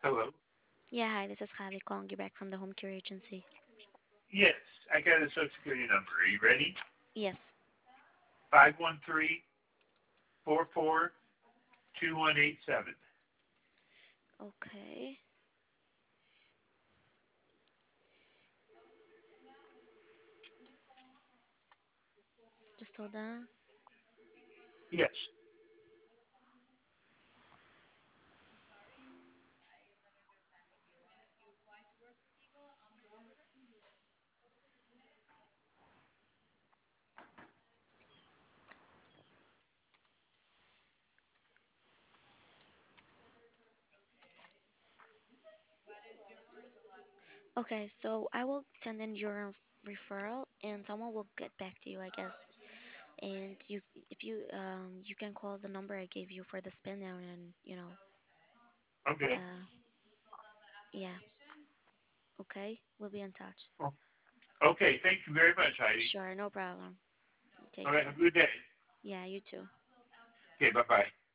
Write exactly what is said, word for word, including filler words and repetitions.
Hello. Yeah, hi, this is Javi calling you back from the home care agency. Yes, I got a social security number. Are you ready? Yes. Five one three four four two one eight seven. Okay. Just hold on. Yes. Okay, so I will send in your referral and someone will get back to you, I guess. And you if you um you can call the number I gave you for the spin down and, you know, Okay. uh yeah, okay? We'll be in touch. Oh, okay. Thank you very much, Heidi. Sure, no problem. All Take right. Have care. a good day. Yeah, you too. Okay. Bye bye.